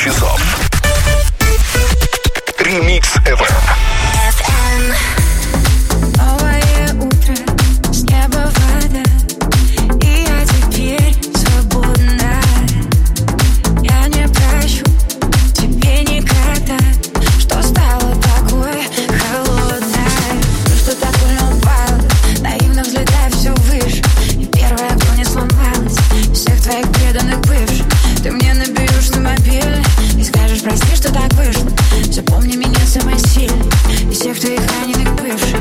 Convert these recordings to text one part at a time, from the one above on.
часов. Ремикс FM. Новое утро, с неба вода, и я теперь свободна. Я не прощу тебе никогда, что стало такой холодной. То, что так больно упало, наивно взлетая все выше. И первая, кто не сломалась, всех твоих преданных бывших. Ты мне наберешь на мобильный и скажешь прости, что так вышло. Запомни меня самой сильной из всех твоих раненых бывших.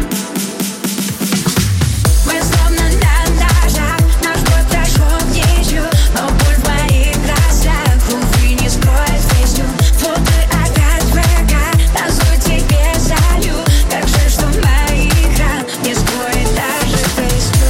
Мы словно на ножах, наш бой прошел в ничью, но боль в моих глазах, увы, не скроет песню. Фото опять в ВК, танцую тебе залью. Как же, что моих ран не скроет даже песню.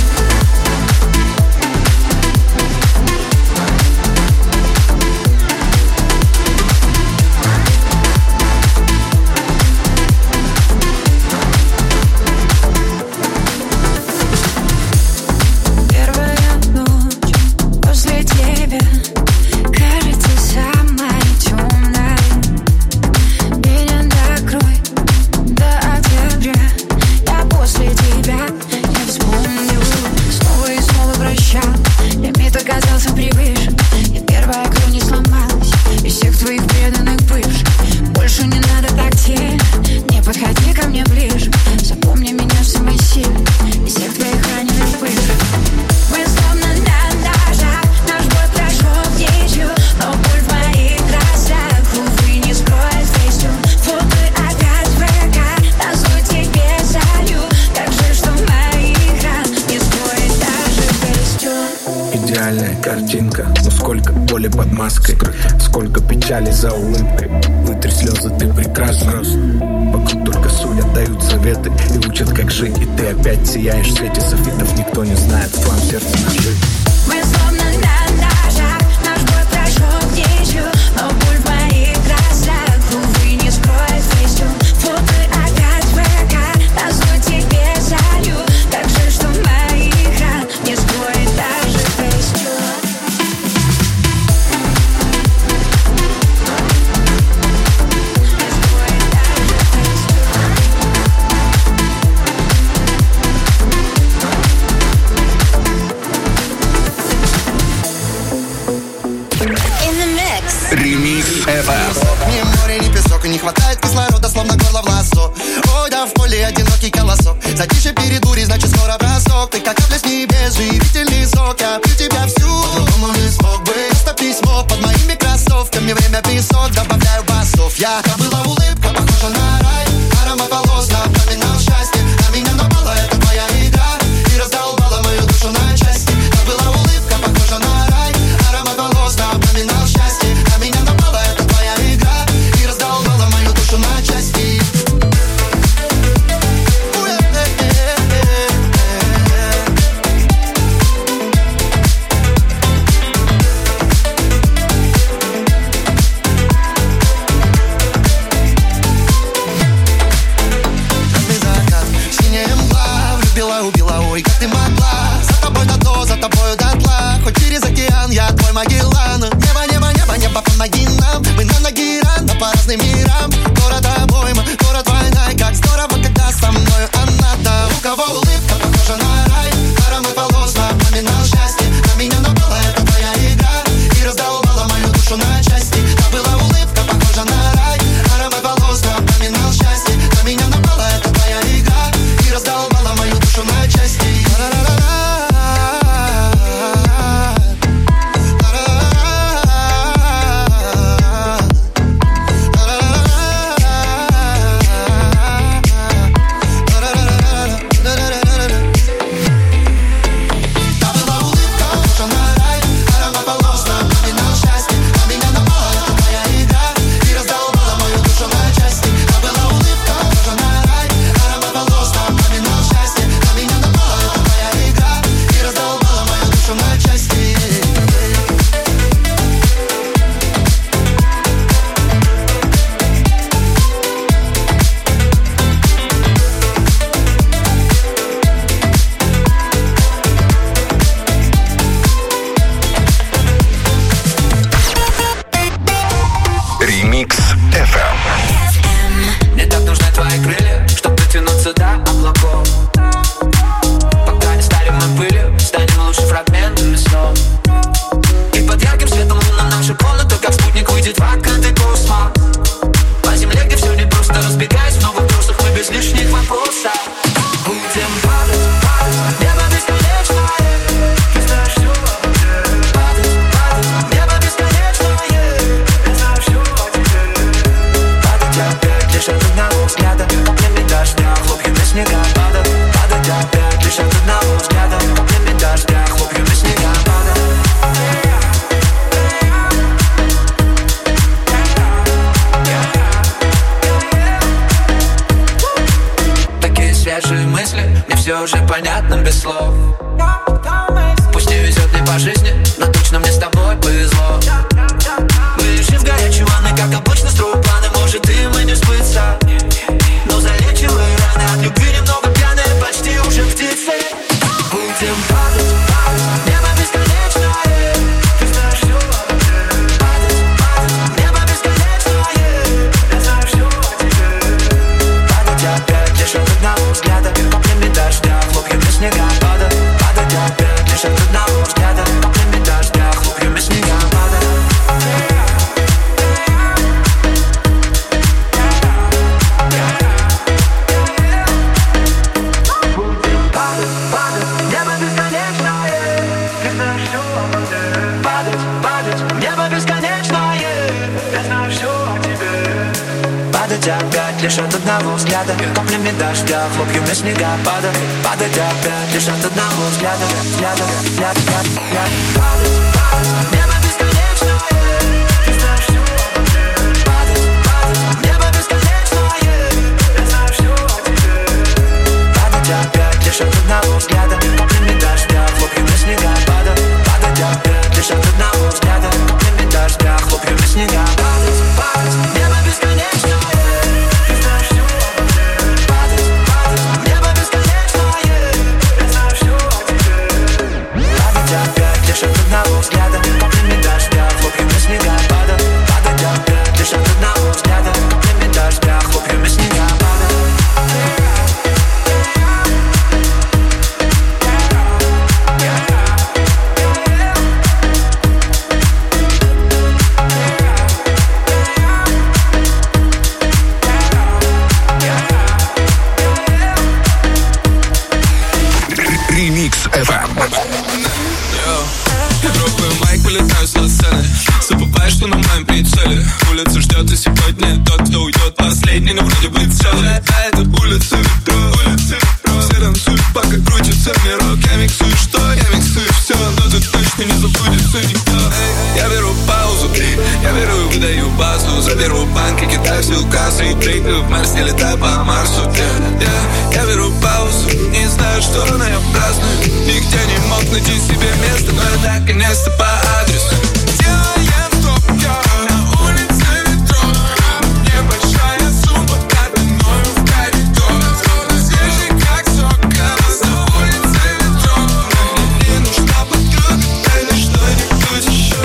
Первая ночь после тебя кажется самой темной. Меня накрой до октября, я после тебя не вспомню. Снова и снова прощал, лимит оказался превыше. Я первая, кто не сломалась из всех твоих преданных бывших. Больше не надо так тень, не подходи ко мне ближе. Запомни меня самой сильной из всех твоих раненых бывших. Мы словно на ножах, наш бой прошел в ничью, но боль в моих глазах, увы, не скроет песню. Фото опять в ВК, танцую тебе залью. Как же, что моих ран не скроет даже песню. Идеальная картинка, но сколько боли под маской, сколько печали за улыбкой. Вытри слезы, ты прекрасна. Вокруг только судят, дают советы и учат, как жить. И ты опять сияешь в свете софитов. Никто не знает в твоем сердце нажить. Мы словно на ножах, наш бой прошел в ничью, но боль в моих глазах, увы, не скроет песню. Фото опять в ВК, танцую тебе залью. Как же, что моих ран не скроет даже песню. Ремикс FM. Ни море, ни песок, и не хватает кислорода, словно горло в лассо. Ой, да в поле одинокий колосок. Затишье перед бурей, значит скоро бросок. Ты как капля с небес, живительный сок. Я пью тебя всю, по-другому не смог бы. Просто письмо под моими кроссовками. Время песок, добавляю басов. Я была улыбка, похожа на рай. Аромат волос напоминал счастье. На меня напала эта твоя игра и раздолбала мою душу на части. Была улыбка, похожа на рай. Аромат волос напоминал счастье. На меня напала эта твоя игра и раздолбала мою душу на части. все уже понятно без слов. Пусть не везет мне по жизни, но точно мне с тобой повезло. Мы лежим в горячей ванной, как обычно, строим планы. Может и мы не сбыться, но залечивая раны от любви немного пьяные, почти уже птицы. Будем падать, падать, небо бесконечное. Ты знаешь все об этом. Падать, падать, небо бесконечное. Я знаю все о тебе. Падать опять лишь от одного взгляда, каплями дождя, хлопьями снега. Падать, падать опять лишь от одного взгляда, каплями дождя, хлопьями снега. Падать. Опять лишь от одного взгляда, каплями дождя, хлопьями снега. Падать, падать опять лишь от одного взгляда, взгляда, взгляд, взгляд, взгляд. Падать, падать, небо бесконечное. Ты знаешь все об этом. Падать, падать, небо бесконечное. Я знаю все о тебе. Падать опять лишь от одного взгляда, каплями дождя, хлопьями снега. Падать, падать опять лишь от одного взгляда, каплями дождя, хлопьями снега. Падать, падать, небо бесконечное. Лишь от одного взгляда, каплями дождя, хлопьями снега. Падать, падать опять лишь от одного взгляда, каплями дождя, хлопьями снега. Ремикс FM. Вылетаю с сцены, забываю, что на моем прицеле. Улица ждет, и сегодня тот, кто уйдет последний, но вроде бы целый. А это улица ветров. Все танцуют, пока крутится мирок. Я миксую, что? Я миксую все, но тут точно не забудется никто. Я беру паузу, я беру и выдаю базу. Заберу банки, кидаю все указы и прыгаю в Марс, не летаю по Марсу. Я беру паузу, не знаю, что, но я праздную. Нигде не мог найти себе место, но я наконец-то по адресу. Делаем стоп, на улице ветров. Небольшая сумма, под мною в коридор. Свежий как сок, на улице ветров. Мне не нужна подруга, или что-нибудь еще.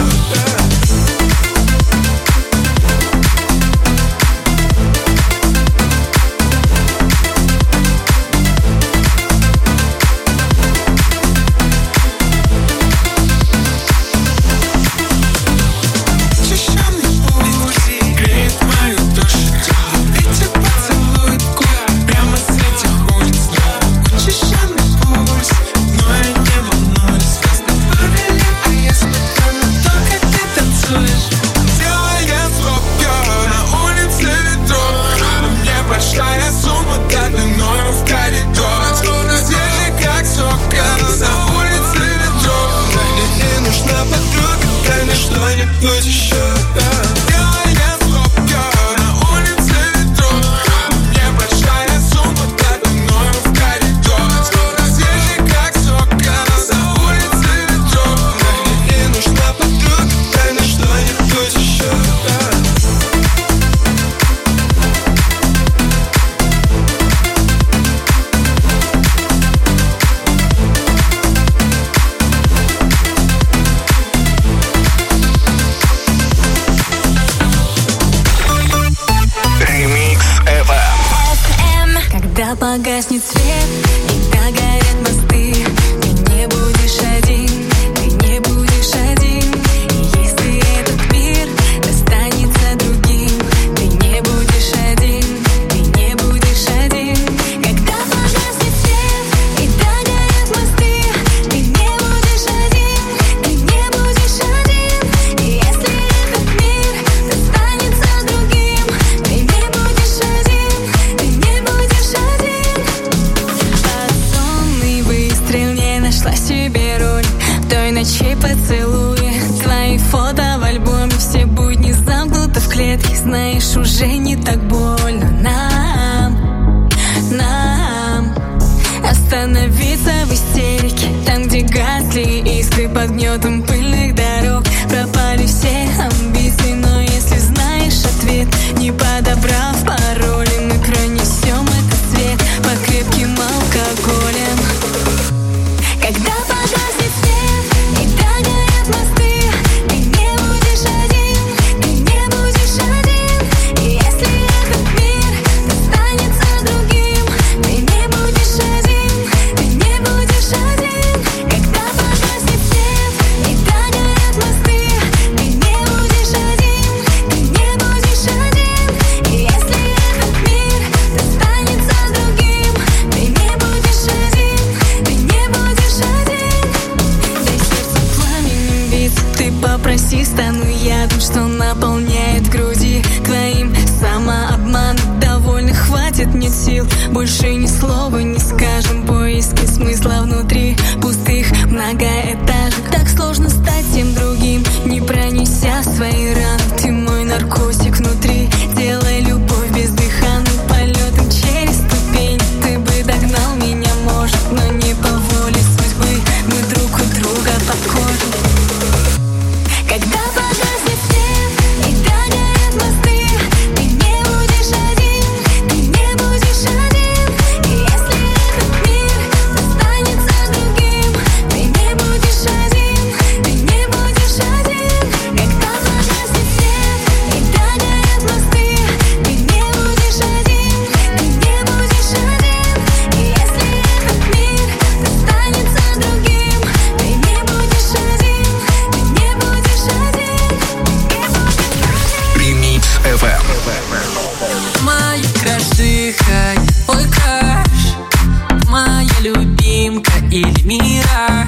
Погаснет свет, и догорят мосты. Ты не будешь один, ты не будешь один. И если этот мир достанется другим, ты не будешь один, ты не будешь один. Когда погаснет свет, и догорят мосты, ты не будешь один, ты не будешь один. И если этот мир достанется другим, ты не будешь один, ты не будешь один. Нашла себе роль в той ночи поцелуя. Твои фото в альбоме, все будни замкнуты в клетке. Знаешь, уже не так больно нам остановиться. под гнетом пыльных дорог. Пропали все амбиции, но если знаешь ответ, не подобрав пароли, мы пронесем этот свет под крепким алкоголем. Когда погаснет свет и догорят мосты, ты не будешь один, ты не будешь один. И если этот мир достанется другим, ты не будешь один, ты не будешь один. Когда погаснет свет и догорят мосты, ты не будешь один, ты не будешь один. И если этот мир достанется другим, ты не будешь один, ты не будешь один. Дай сердцу пламенем биться, ты попроси, стану ядом, что наполняет груди. Твоим самообманом довольно хватит, нет сил. Больше ни слова не скажем, поиски смысла внутри пустых многоэтажек. Так сложно стать тем другим, не пронеся свои раны. Ты мой наркотик внутри, делай любовь бездыханной, полетом через ступень. Ты бы догнал меня, может, но не по воле судьбы, мы друг у друга под кожей. Когда погаснет свет и догорят мосты, ты не будешь один, ты не будешь один. И если этот мир достанется другим, ты не будешь один, ты не будешь один. Когда погаснет свет и догорят мосты, ты не будешь один, ты не будешь один. И если этот мир достанется другим, ты не будешь один, ты не будешь один. Remix FM. Моя крашиха, ой краш, моя любимка или мираж.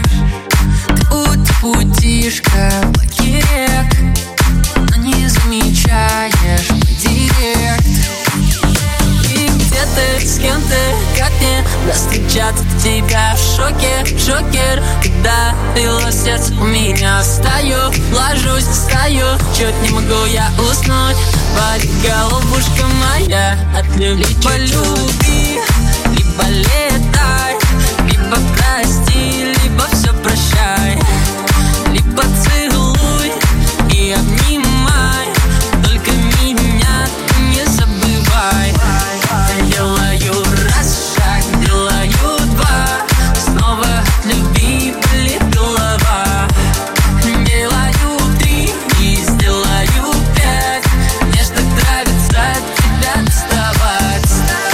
Путишка в блоке рек, но не замечаешь мой директ. И где ты, с кем ты, как мне достучаться до тебя в шоке, шокер. Когда било сердце у меня, встаю, ложусь, встаю, чуть не могу я уснуть. Болит голубушка моя от любви. Либо люби, либо летай, либо прости, либо все прощай. Либо целуй и обнимай, только меня ты не забывай. Делаю раз шаг, делаю два, снова от любви болит голова. Делаю три и сделаю пять, мне ж так нравится от тебя доставать.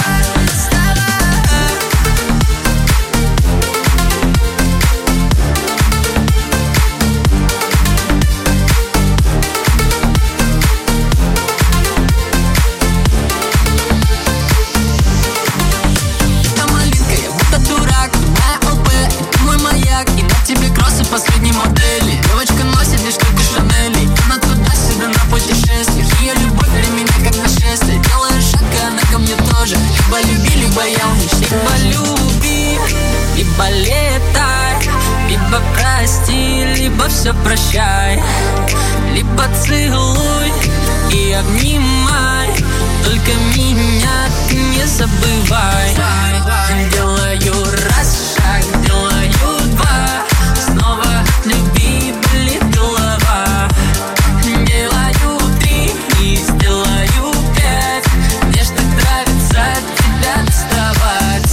Я малинка, я будто дурак, моя ЛП, и ты мой маяк. И на тебе кроссы последней модели. Девочка носит лишь только Шанели. Она туда-сюда на путешествиях. Ее любовь для меня как нашествие. Делаю шаг, и она ко мне тоже. Либо люби, либо я уничтожу. Либо люби, либо летай, либо прости, либо все прощай. Либо целуй и обнимай, только меня ты не забывай. Делаю раз шаг, делаю два, снова от любви болит голова. Делаю три и сделаю пять, мне ж так нравится от тебя доставать.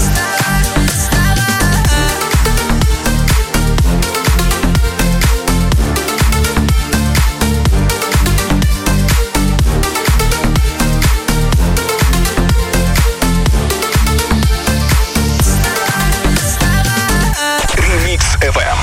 Remix FM.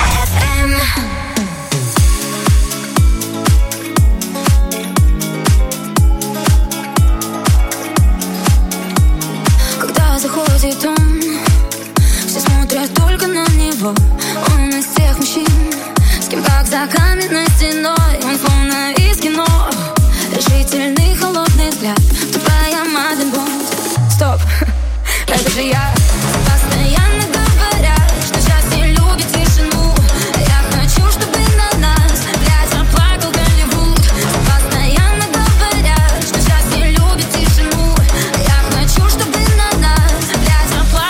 Когда заходит он, все смотрят только на него. Он из тех мужчин, с кем как за каменной стеной. Он словно из кино, решительный холодный взгляд. Тупая Маден Бонд. Стоп, это же я. Постоянно говорят, что счастье любит тишину. Я хочу, чтобы на нас ветер плакал Голливуд. Постоянно говорят, что счастье любит тишину. Я хочу, чтобы на нас ветер плакал.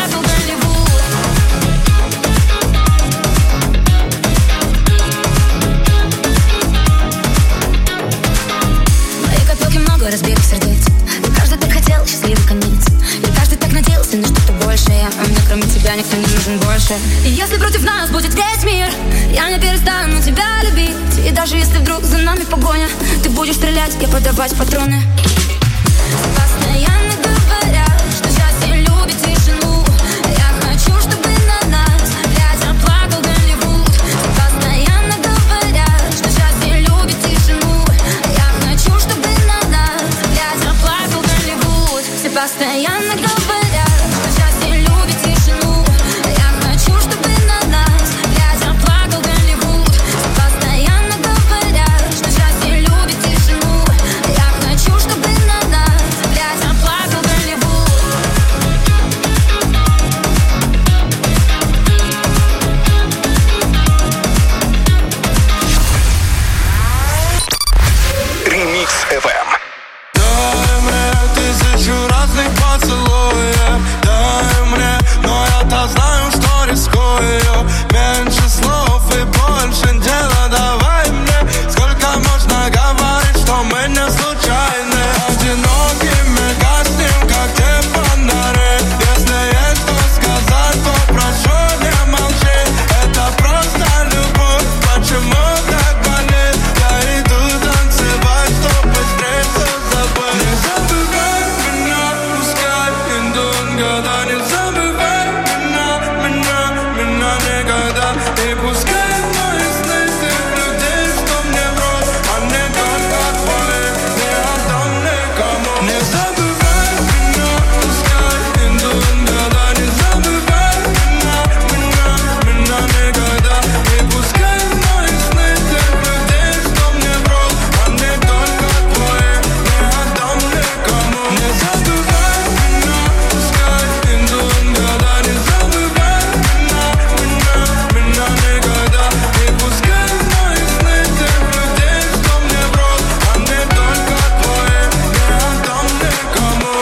много разбитых сердец. И каждый так хотел счастливый конец. И каждый так надеялся на что-то большее. А мне кроме тебя никто не нужен больше. И если против нас будет весь мир, я не перестану тебя любить. И даже если вдруг за нами погоня, ты будешь стрелять, я подавать патроны. Постоянно говорят, что счастье любит тишину. Я хочу, чтобы на нас ветер плакал Голливуд. Постоянно говорят, что счастье любит тишину. Я хочу, чтобы на нас ветер плакал Голливуд. Все постоянно говорят, что счастье любит тишину. Я хочу, чтобы на нас ветер плакал Голливуд. Постоянно говорят, что счастье любит тишину. Я хочу, чтобы на нас ветер плакал Голливуд. Ремикс FM. Дай мне тысячу разных поцелуев. Дай мне, но я-то знаю, что рискую. Меньше слов и больше дела. Давай мне, сколько можно говорить, что мы не случайны. Одинокими гаснем, как те фонари. Если есть что сказать, то прошу, не молчи. Это просто любовь, почему так болит? Я иду танцевать, чтобы быстрее все забыть. Не забывай меня, пускай идут года. Не забывай меня никогда. И пускай мои сны тех людей, что мне врут, а не только твои, не отдам никому. Не забывай меня, пускай идут года. Не забывай меня никогда. И пускай мои сны тех людей, что мне врут, а не только твои, не отдам никому. Не забывай меня, пускай идут года. Не забывай меня никогда. И пускай мои сны тех людей, что мне врут, а не только твои, не отдам никому.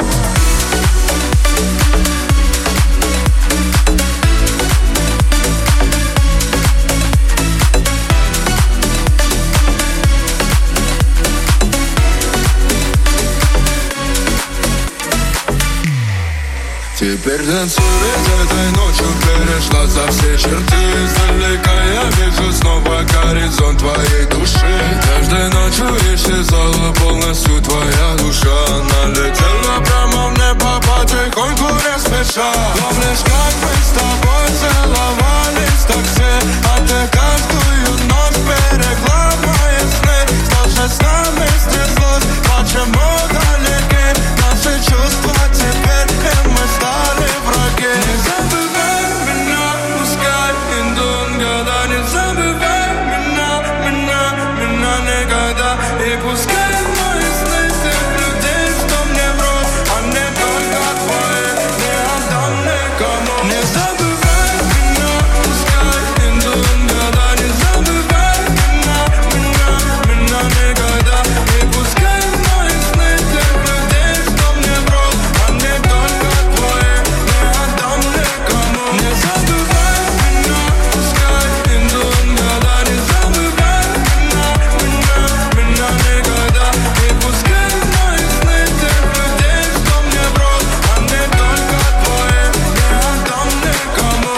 Теперь танцуй, ведь этой ночью перешла за все черты. Издалека я вижу снова горизонт твоей души. Каждой ночью исчезала полностью твоя душа. Она летела прямо в небо, потихоньку не спеша. Помнишь, как мы с тобой целовались в такси, а ты каждую ночь берегла мои сны. Что же с нами стряслось, почему далеки наши чувства теперь, и мы стали враги. Не забывай меня, пускай идут года. Не забывай меня никогда. И пускай мои сны тех людей, что мне врут, а не только твои, не отдам никому. Не забывай меня, пускай идут года. Не забывай меня никогда. И пускай мои сны тех людей, что мне врут, а не только твои, не отдам никому. Не забывай меня, пускай идут года. Не забывай меня никогда. И пускай мои сны тех людей, что мне врут, а не только твои, не отдам никому.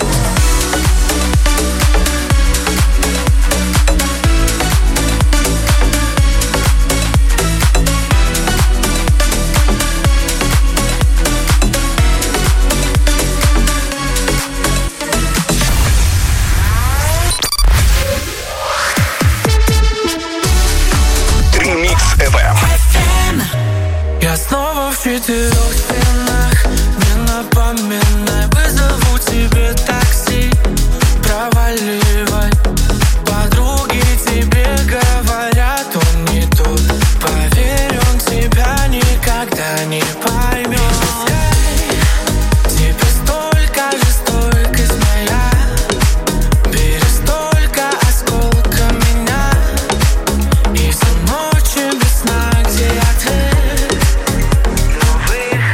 Ремикс FM. Я снова в четырех стенах. Не напоминай, вызову тебе такси. Проваливай. Подруги тебе говорят, он не тот. Поверь, он тебя никогда не поймет. Тебе столько же стойкость моя. Бери столько осколка меня. И все ночи без сна, где ответ.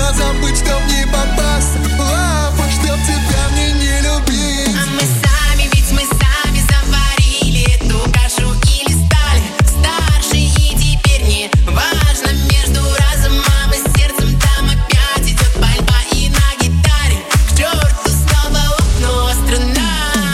позабыть, чтоб не попасться в лапы, чтоб тебя мне не любить. А мы сами, ведь мы сами заварили эту кашу или стали старше, и теперь не важно между разумом и сердцем. Там опять идет пальба и на гитаре к черту снова окно страна.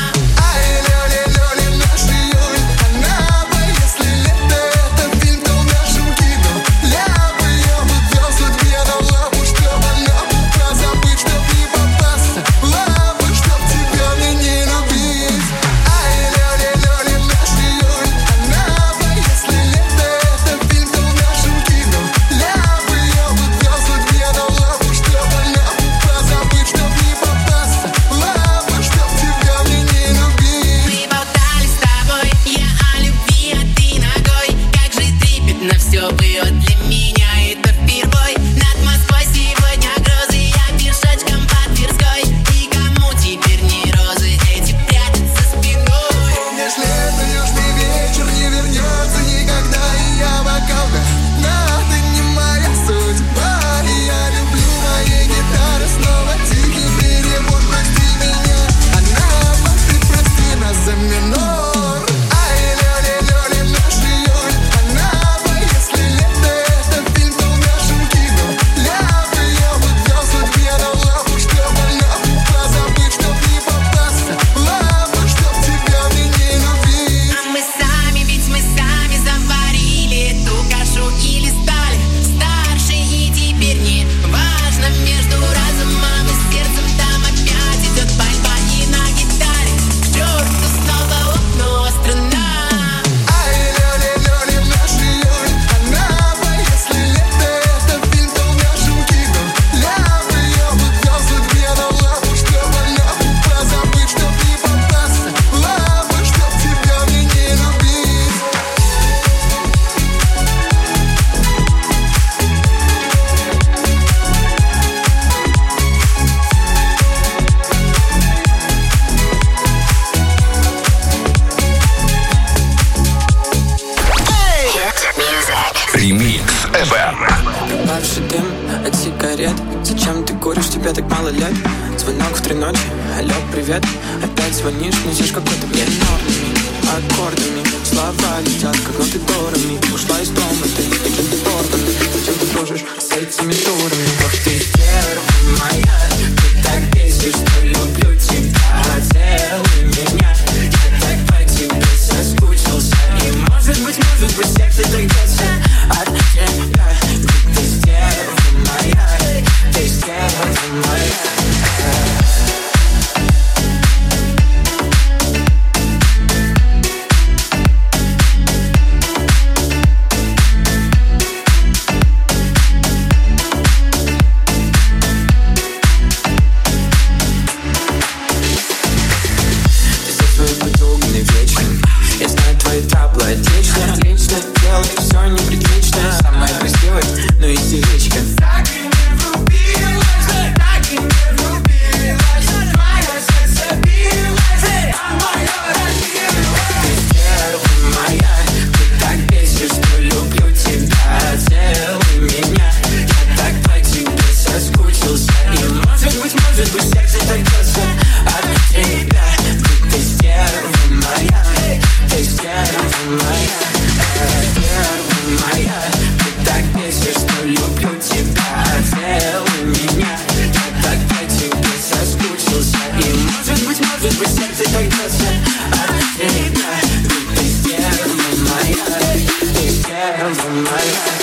Ай, Лёля, наша Юль, она бы, если лето это фильм, то в нашем кино. Я бы ее вывел судьбе на лапу, чтоб она позабыть, чтоб не попасться в лапы, чтоб тебя мне не любить. Ай, Лёля, наша Юль, она бы, если лето это фильм, то в нашем кино. Я бы ее вывел судьбе на лапу, чтоб она позабыть, чтоб не попасться в лапы, чтоб тебя мне не любить. Мы болтали с тобой, я о любви, а ты ногой. Как же трепетно все было для меня, это впервой. Над Москвой сегодня грозы, я пешочком по Тверской. И кому теперь не розы, эти прячутся спиной. Помнишь, лето, южный вечер не вернется никогда, и я бокал на ты не моя судьба. И я люблю моей гитары снова тихий перевод, прости меня. Она ты прости нас за минор. Ай, Лёля, наша Юль, она бы, если лето это фильм, то в нашем кино. Я бы ее вывел судьбе на лапу, чтоб она позабыть, чтоб не попасться в лапы, чтоб тебя мне не любить. А мы сами, ведь мы сами заварили эту кашу или стали старше, и теперь не важно между разумом и сердцем. Там опять идет пальба и на гитаре к черту снова окно страна. Ай, Лёля, наша Юль, она бы, если лето это фильм, то в нашем кино. Я бы ее вывел судьбе на лапу, чтоб она позабыть, чтоб не попасться в лапы, чтоб тебя мне не любить. Ремикс FM. Павший дым от сигарет. Зачем ты куришь, тебе так мало лет? Звонок в 3 ночи, алло, привет. Опять звонишь, несешь какой-то бред. Нотами, аккордами, слова летят, как ноты дорами. Ушла из дома, ты каким-то органом. Зачем ты дружишь с этими дурами? Ох ты, первая моя, ты так бесишь, что люблю тебя. Целуй меня, я так по тебе соскучился. И может быть, сердце так бьется от тебя. Ты стерва моя, ты стерва моя. Отлично, делай все неприлично. Самая красивая, но истеричка. Так и не влюбилась, так и не влюбилась. Твое сердце билось, а мое разбилось. Ты стерва моя, ты так бесишь, что люблю тебя. Целуй меня, я так по тебе соскучился. И может быть, сердце так бьется от тебя. Ты стерва моя, ты стерва моя. Моя, ты так бесишь, что люблю тебя. Целуй меня, я так по тебе соскучился. И может быть, сердце так бьется от тебя. Ты стерва моя, ты стерва моя.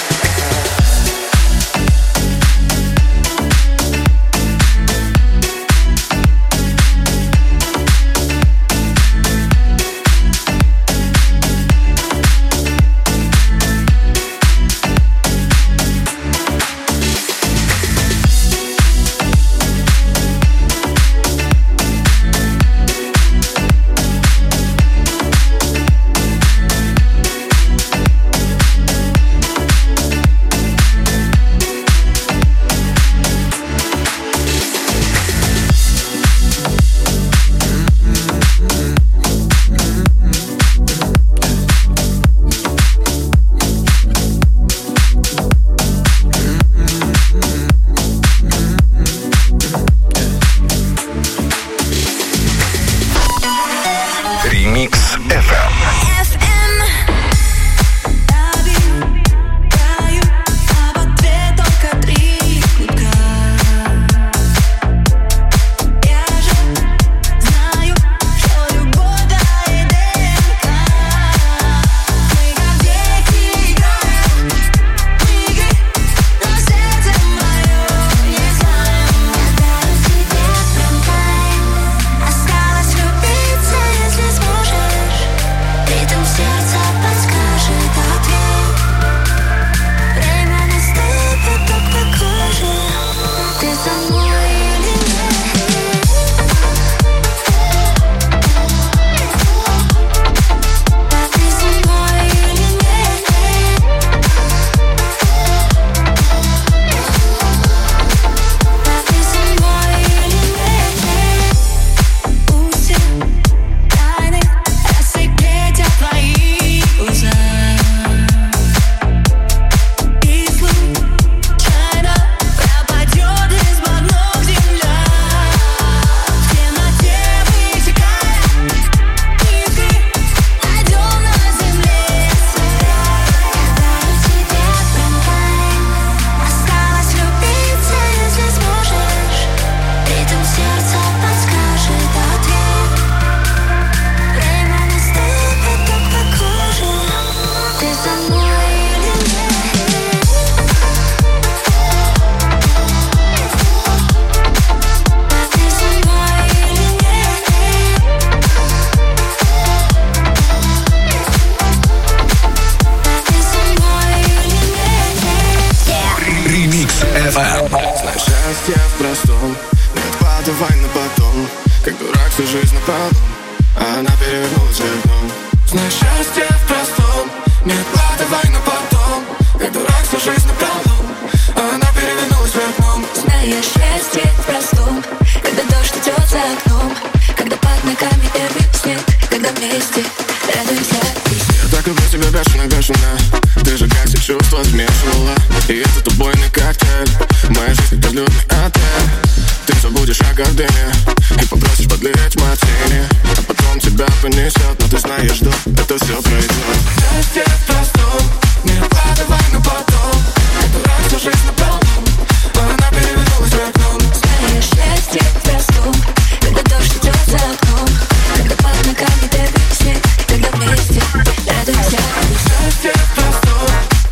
полу, а она перевернулась вверх дном. Знаешь, счастье в простом, не откладывай на потом. Как дурак всю жизнь напролом, а она перевернулась вверх дном. Знаешь, счастье в простом, когда дождь идет за окном, когда под ногами первый снег, когда вместе радуемся. Я так люблю тебя бешено, ты же как все чувства смешивала. И этот убойный коктейль, моя жизнь как безлюдный отель. Ты забудешь о гордыне и попросишь подлить мартини, а потом тебя понесет, но ты знаешь, что это все пройдет. Счастье в простом, не откладывай на потом. Как дурак всю жизнь напролом, а она перевернулась вверх дном. Знаешь, счастье в простом, когда дождь идет за окном, когда под ногами первый снег, когда вместе радуемся. Счастье в простом,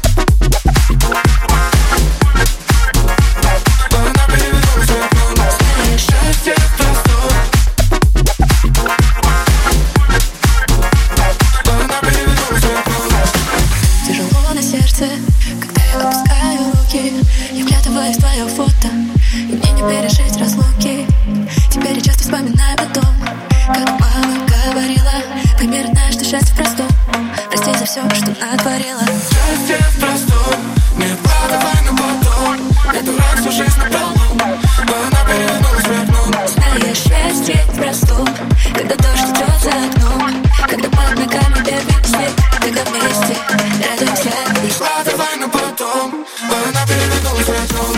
она перевернулась вверх дном. Знаешь, счастье в простом, она перевернулась вверх дном. тяжело на сердце, когда я опускаю руки, я вглядываюсь в твое фото, и мне не пережить разлуки. Теперь я часто вспоминаю о том, как мама говорила: пойми, родная, что счастье в простом, прости за все, что натворила. Счастье в простом, не откладывай на потом. Я дурак всю жизнь напролом, а она перевернулась вверх дном. Знаешь, счастье в простом, когда дождь идет за окном, когда под ногами первый снег, когда вместе радуемся. Не откладывай на потом, а она перевернулась вверх дном.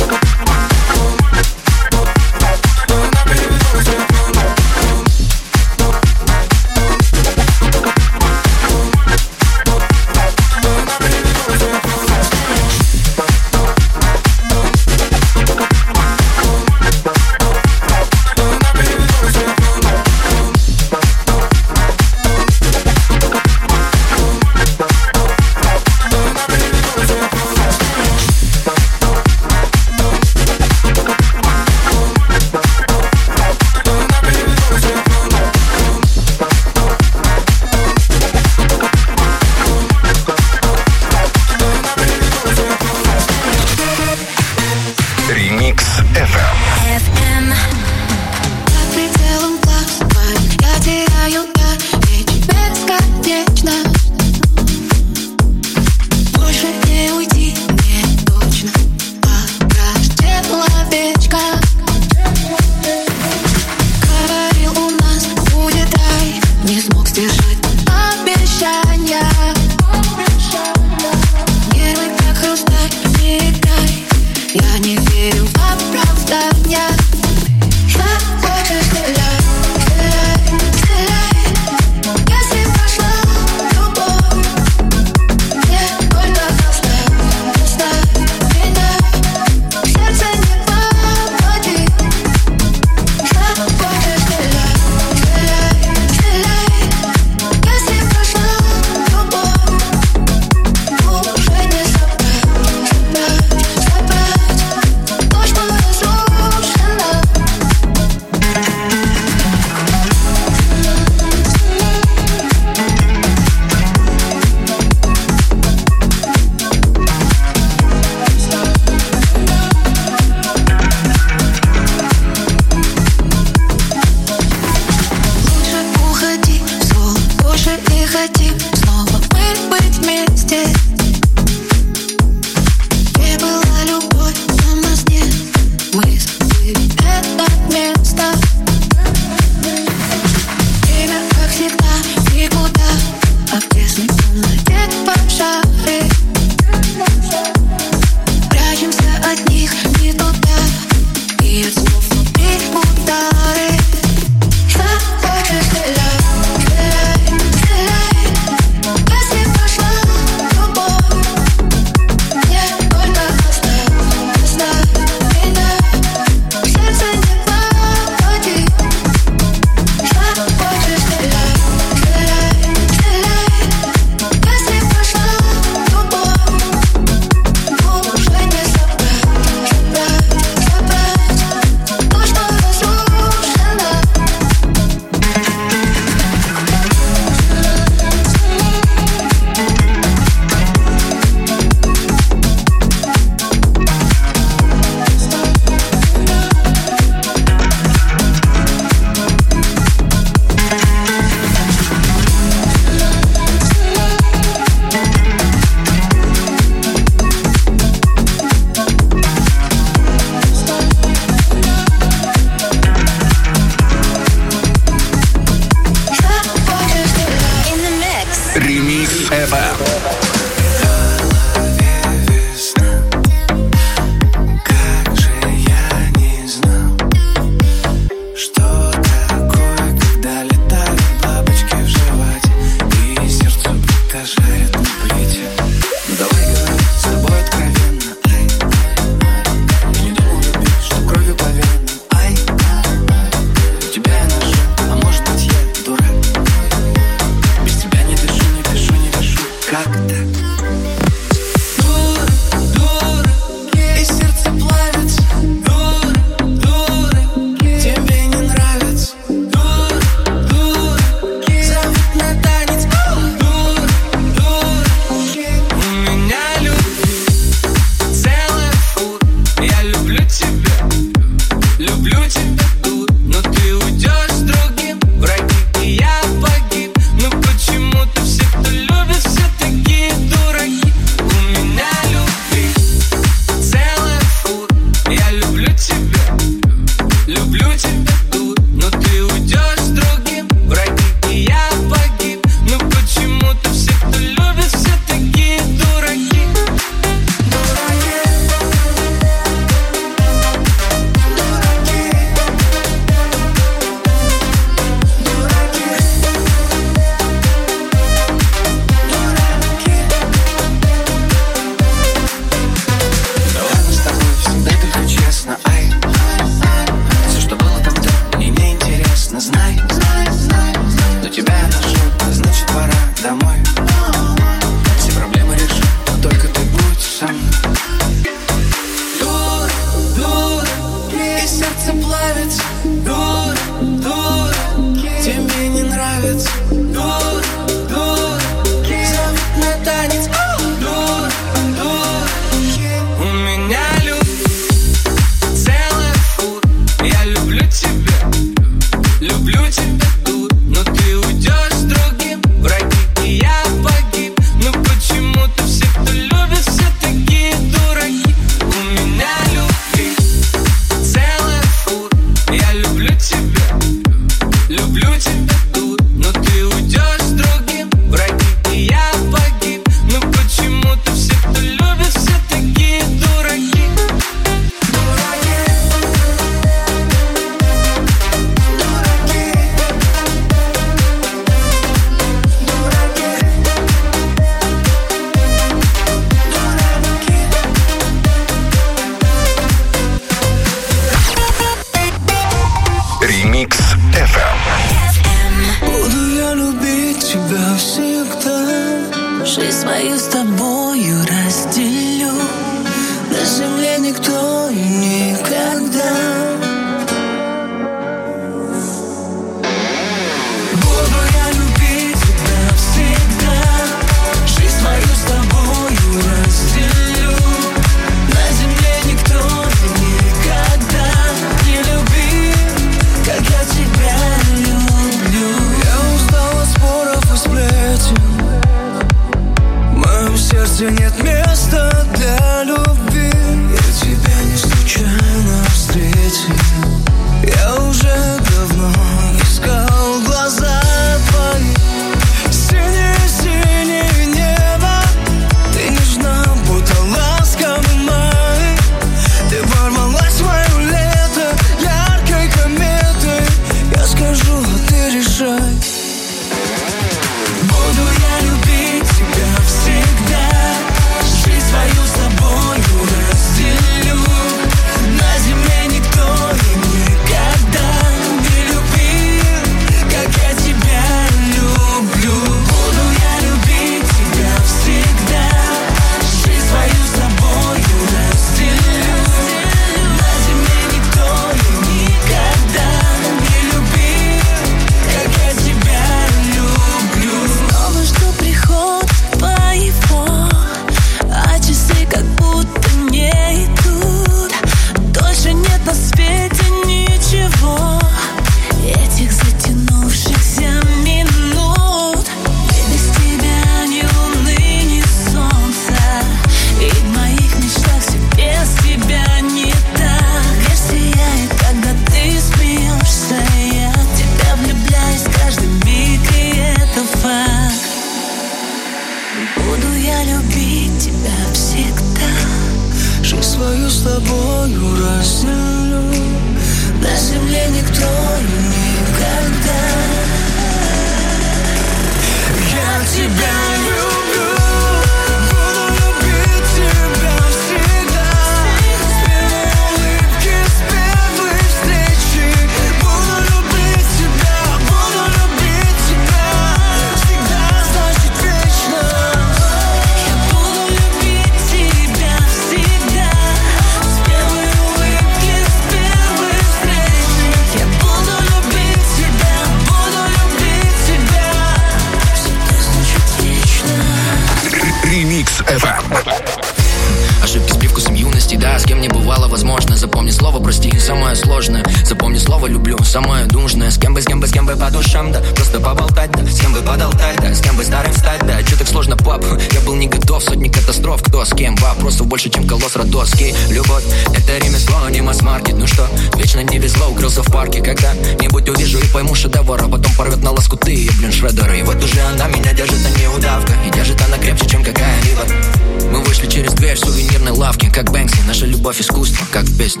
сложное. Запомни слово люблю, самое нужное. С кем бы по душам, да, просто поболтать, да. С кем бы подолтать, да, с кем бы старым встать, да. Чё так сложно, пап? Я был не готов, сотни катастроф, кто с кем? Вопросов больше, чем колосс Родоский. Любовь, это ремесло, а не масс-маркет. Ну что, вечно не везло, укрылся в парке. Когда-нибудь увижу и пойму шедевр, а потом порвет на лоскуты, я, блин, шредер. И вот уже она меня держит, а не удавка. И держит она крепче, чем какая-либо. Мы вышли через дверь в сувенирной лавке, как Бэнкси, наша любовь искусство, как песня.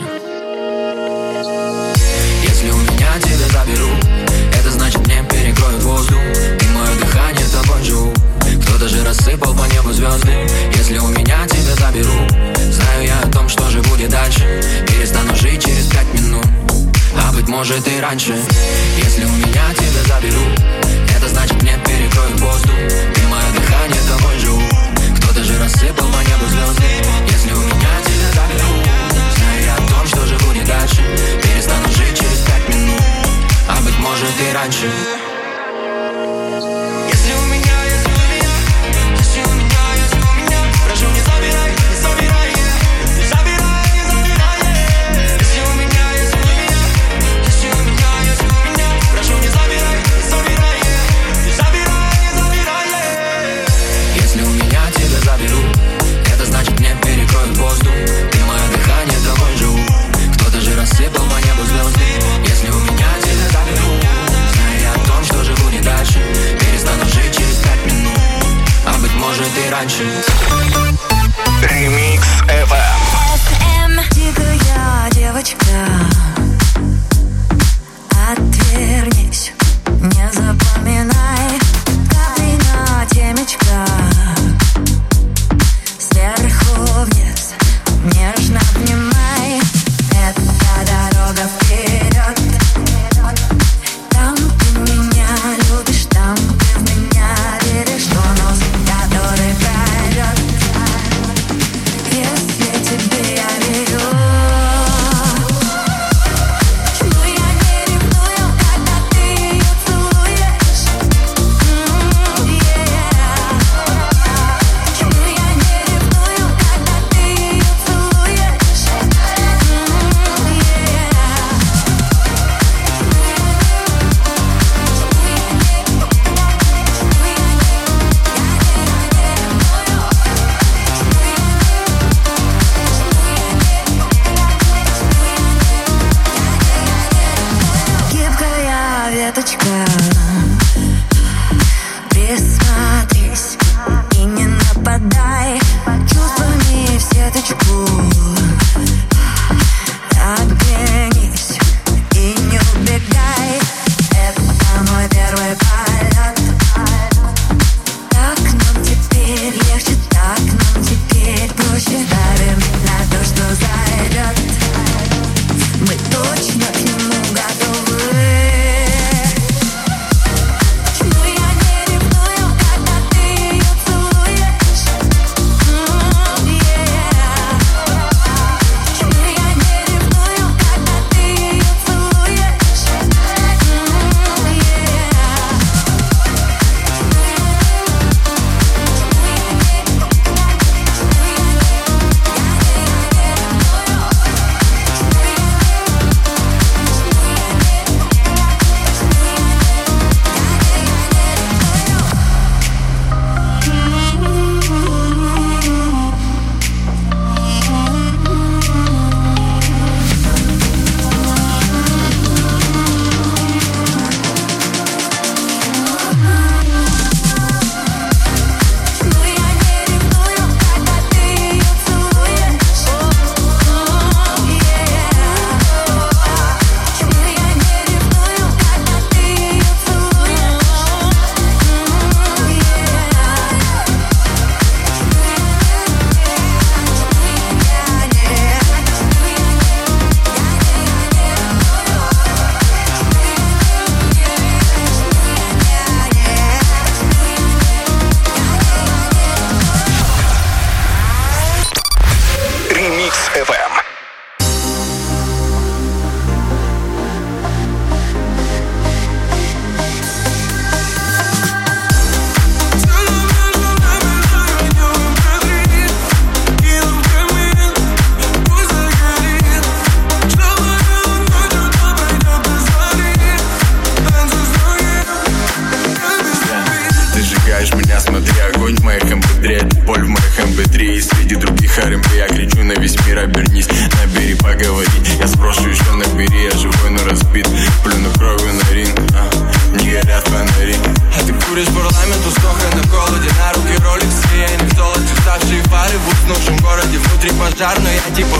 Если у меня тебя заберут, это значит мне перекроют воздух, и мое дыхание тобой живу. Кто-то же рассыпал по небу звезды. Если у меня тебя заберут, знаю я о том, что же будет дальше. Перестану жить через 5 минут, а быть может и раньше. Если у меня тебя заберут, это значит мне перекроют воздух, и мое дыхание тобой живу. Кто-то же рассыпал по небу звезды. Если у меня тебя заберут, знаю я о том, что же будет дальше. Перестану жить через 5 минут, а быть может и раньше. Прошу, не забирай, не забирай, не забирай, не забирай. Если у меня, если у меня, если у меня, если у меня. Прошу, не забирай, не забирай, не забирай, не забирай. Если у меня тебя заберут, это значит мне перекроют воздух, и мое дыхание тобой живу. Кто-то же рассыпал по небу звезды. Если у меня тебя заберут, знаю я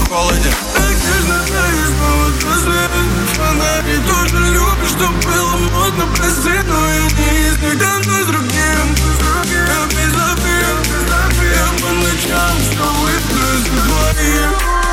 в холоде. Так нежно таешь повод на свет. Фонари тоже любишь, чтоб было модно, прости, но я не есть никогда с другим. Я без обид, я по ночам все выплюсь на твоих.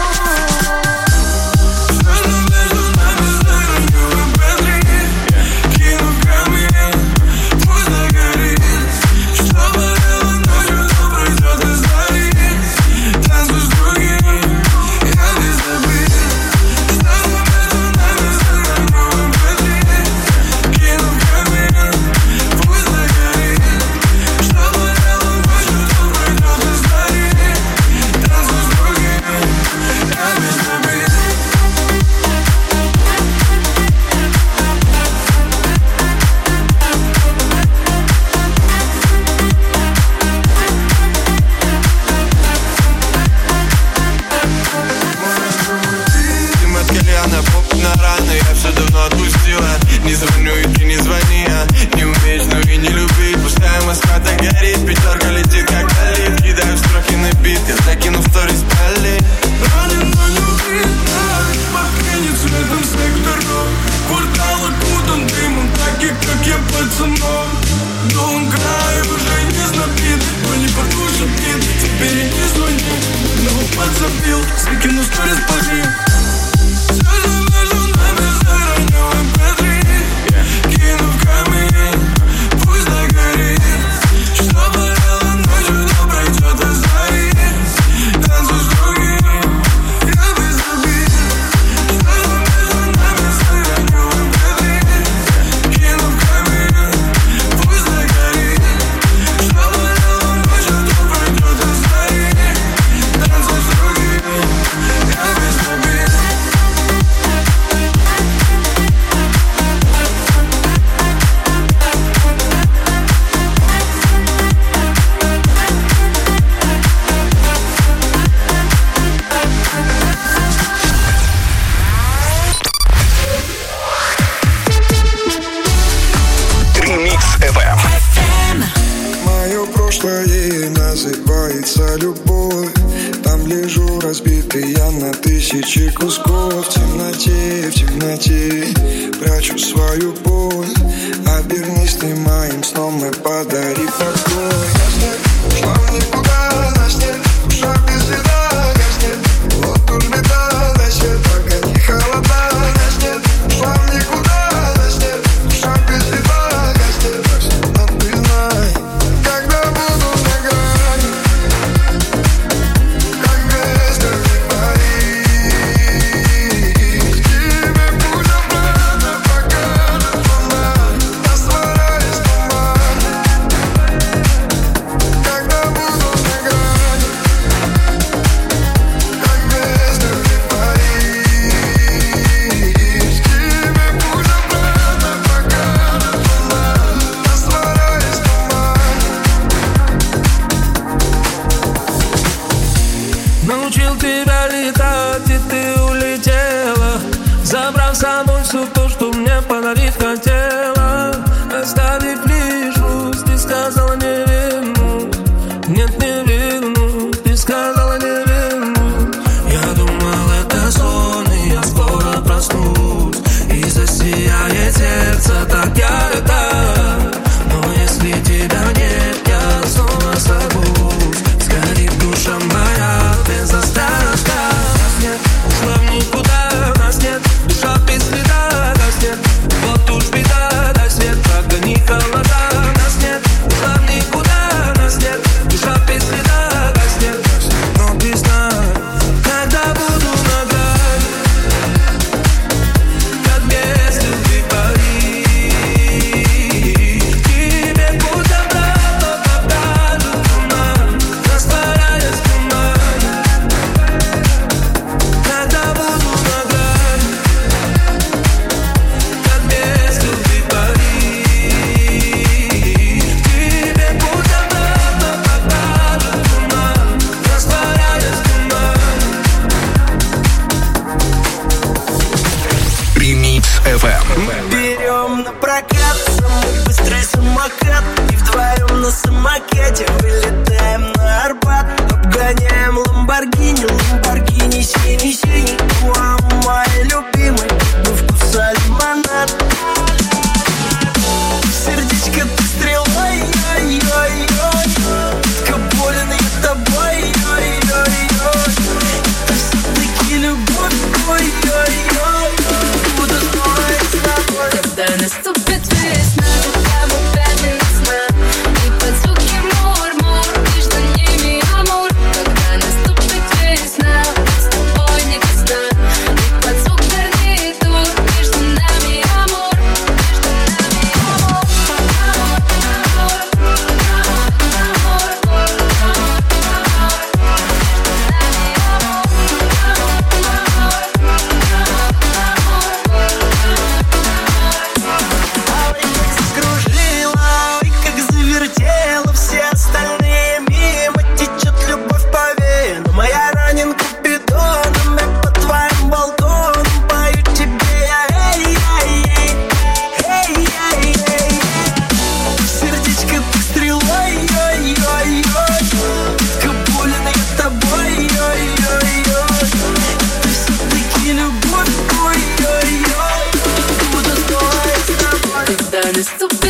Называется любовь. Там лежу разбитый я на тысячи кусков. В темноте прячу свою боль. Обернись ты моим сном и подари покой. Ушла в никуда, наш нет, душа без следа, гаснет. Вот уж беда, дай свет, пока не холода, наш нет. Ушла в никуда, наш нет, душа без следа, гаснет. Но ты знай, когда буду на грани, как без любви парить, тебе путь обратно покажет луна, растворяясь в тумане. Когда буду на грани, как без любви парить, тебе путь обратно покажет луна, растворяясь в тумане. Научил тебя летать, и ты улетела, забрав с собой все то, что мне подарить хотела. Оставив лишь грусть, ты сказала не вернусь. Нет, не вернусь, ты сказала не вернусь. Я думал, это сон, и я скоро проснусь, и засияет сердце так ярко. Но если тебя нет, я снова сорвусь. Сгорит душа моя без остатка. Нас нет, ушла в никуда, нас нет, душа без следа, нас нет. Вот уж беда, дай свет, прогони холода. Нас нет, ушла в никуда, нас нет, душа без следа, нас нет. Но ты знай, когда буду на грани, как без любви парить, тебе путь обратно покажет луна, растворяясь в тумане. Когда буду на грани, как без любви парить, тебе путь обратно покажет луна, растворяясь в тумане. Ремикс FM. Берем на прокат самый быстрый самокат, и вдвоем на самокете вылетаем на Арбат. Обгоняем Ламборгини, Ламборгини синий-синий, мой любимый, ну вкуса лимонад. Сердечко ты стрелой, ой-ой-ой, Кабулин я тобой, ой-ой-ой. Это все-таки любовь, ой-ой-ой. Буду снова с тобой. Когда наступит весна, там опять весна, и под звуки мур-мур между ними амур. Когда наступит весна, с тобой не весна, и под звук гарнитур между нами амур, между нами амур. Закружила, ой, как завертела, все остальные мимо. Течет любовь по венам, а я ранен купидоном. Я по твоим балконам пою тебе я, эй-эй-эй, эй-эй-эй. Сердечко ты стрелой, ой-ой-ой, Кабулин я тобой, ой-ой-ой. Это все-таки любовь, ой-ой-ой. Буду снова с тобой. Когда наступит